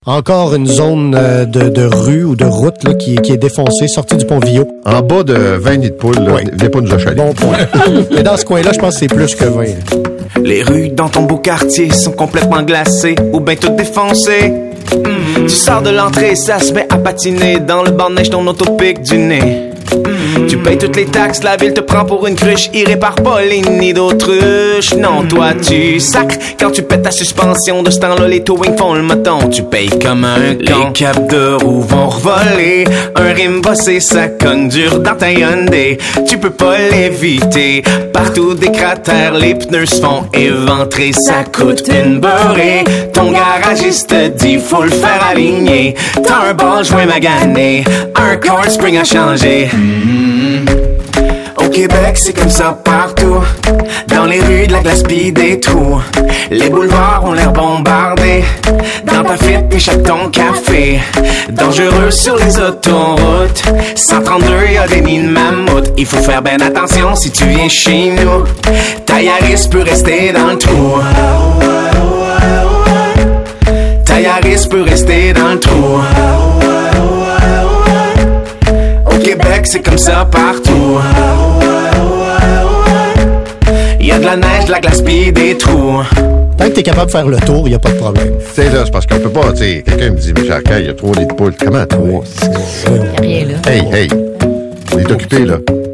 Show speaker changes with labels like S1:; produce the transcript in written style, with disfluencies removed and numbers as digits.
S1: Encore une zone de rue ou de route là, qui est défoncée, sortie du pont Villot.
S2: En bas de 20 nids de poules, là, venez pas nous achaler.
S1: Bon point. Mais dans ce coin-là, je pense que c'est plus que 20.
S3: Les rues dans ton beau quartier sont complètement glacées ou ben toutes défoncées. Tu sors de l'entrée, ça se met à patiner. Dans le banc de neige, ton auto pique du nez. Tu payes toutes les taxes, la ville te prend pour une cruche. Il répare pas les nids d'autruche. Non, toi tu sacres quand tu pètes ta suspension. De ce temps-là, les towing font le moton. Tu payes comme un con. Les capes de roue vont revoler. Un rime bossé, ça cogne dur dans ta Hyundai. Tu peux pas l'éviter. Partout des cratères, les pneus se font éventrer. Ça coûte une beurrée. Ton garagiste te dit faut le faire aligner. T'as un bon joint magané, un cold spring à changer. Au Québec, c'est comme ça partout. Dans les rues de la glace pis des trous. Les boulevards ont l'air bombardés. Dans ta fit, t'échappes ton café. Dangereux sur les autoroutes. 132, y'a des nids de mammouth. Il faut faire ben attention si tu viens chez nous. Ta Yaris peut rester dans le trou. Ta Yaris peut rester dans le trou. Au Québec, c'est comme ça partout. Y'a de la neige, de la glace pis des trous.
S1: Tant que t'es capable de faire le tour, y a pas de problème.
S2: Tu sais, là, c'est parce qu'on peut pas, tu sais, quelqu'un me dit, mais Jacques, il y a 3 nids de poules. Comment 3?
S4: Y'a rien là.
S2: Hey, on est occupé, là.